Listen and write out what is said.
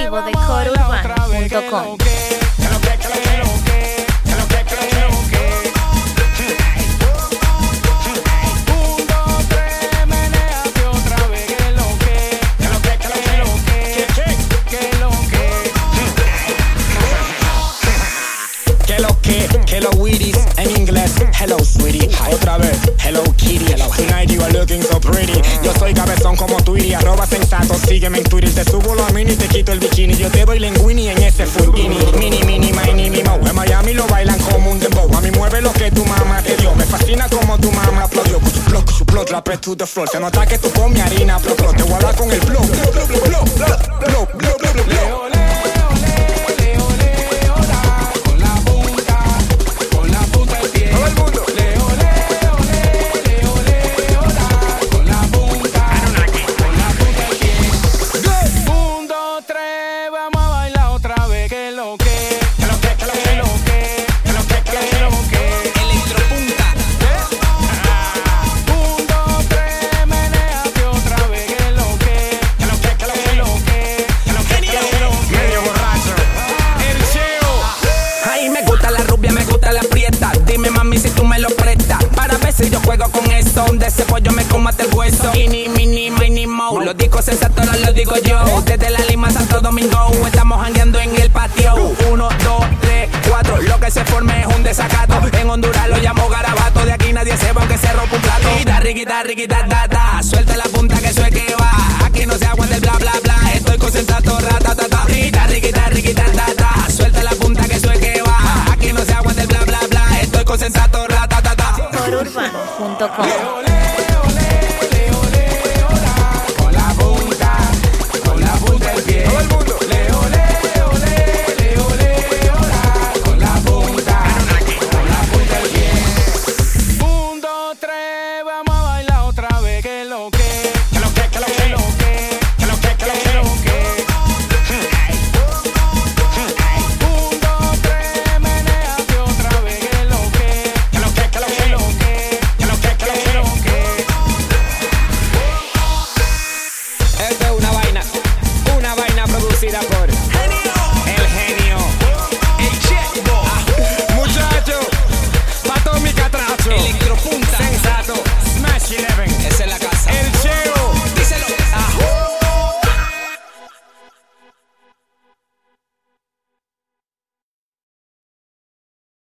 exclusivo de corurbano.com. Hello Wheaties, en inglés, hello sweetie. Otra vez, hello kitty. Tonight you are looking so pretty. Yo soy cabezón como Tweety, arroba sensato, sígueme en Twitter. Te subo la mini y te quito el bikini. Yo te doy linguini en ese fulgini. Mini, mini, mini, mi mo. En Miami lo bailan como un dembow. A mí mueve lo que tu mamá te dio. Me fascina como tu mamá aplaudió. Cuchuplot, drop it to the floor. Se nota que tú comes harina, plop, plop. Te voy a dar con el blow, blow, blow, blow, blow, blow, blow, blow, blow, blow. Si yo juego con eso, de ese pollo me como hasta el hueso. Mini, mini, mini, mo. Los discos sensatos ahora los digo yo. Desde la Lima a Santo Domingo, estamos jangueando en el patio. 1, 2, 3, 4, lo que se forme es un desacato. En Honduras lo llamo garabato. De aquí nadie se va aunque se rompa un plato. Riquita, riquita, da, da. Suelta la punta que eso es que va. Aquí no se aguanta el bla, bla, bla. Estoy concentrado, rata, ta, ta. Riquita, riquita, da, da. Suelta la punta que eso es que va. Aquí no se aguanta el bla, bla, bla. Estoy concentrado, rata, ta, ta. corurbano.com.